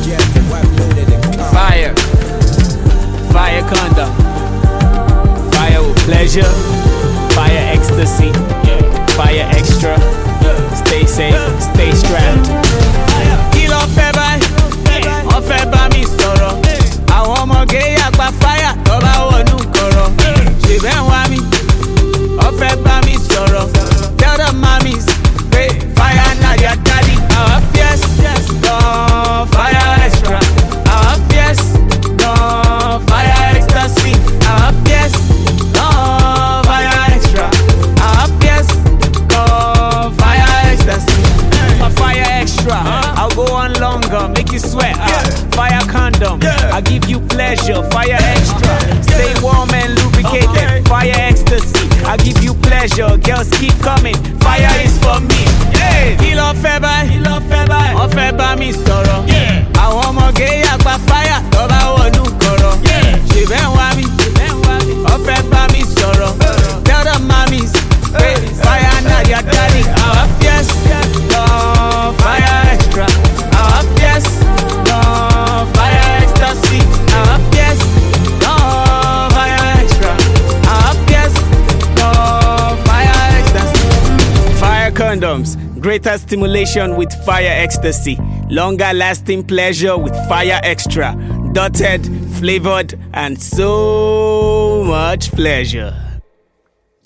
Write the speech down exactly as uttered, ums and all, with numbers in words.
Fire, fire condom, fire with pleasure, fire ecstasy, fire extra. Stay safe, stay strapped. Kí ló fẹ́ báyìí? Wọ́n fẹ́ bá mi sọ̀rọ̀. Àwọn ọmọge yàgbá fáyà tó bá wọnú kọ̀rọ̀. Ṣé bẹ́ẹ̀ wá mi? Wọ́n fẹ́ bá mi sọ̀rọ̀. Tell the mommies, hey, fire na their daddy. Our fierce, no fire extra. Our fierce, no fire ecstasy. Our fierce, no fire extra. Our fierce, no fire ecstasy. My fire extra, I'll go on longer, make you sweat. Uh, fire condom, I'll give you pleasure. Fire extra, stay warm and lubricated. Fire ecstasy, I'll give you pleasure. Girls keep coming, fire is for me. Kí ló fẹ́ báyìí? Wọ́n fẹ́ bá mi sọ̀rọ̀. Àwọn ọmọge yàgbá fáyà tó bá wọnú kọ̀rọ̀. Ṣé bẹ́ẹ̀ wá mi? Wọ́n fẹ́ bá mi sọ̀rọ̀. Tell the mommies, hey, fire na their daddy. Our fierce, no fire extra. Our fierce, no fire ecstasy. Our fierce, no fire extra. Our fierce, no fire ecstasy. Fire condoms, greater stimulation with fire ecstasy. Longer lasting pleasure with fire extra. Dotted, flavored, and so much pleasure.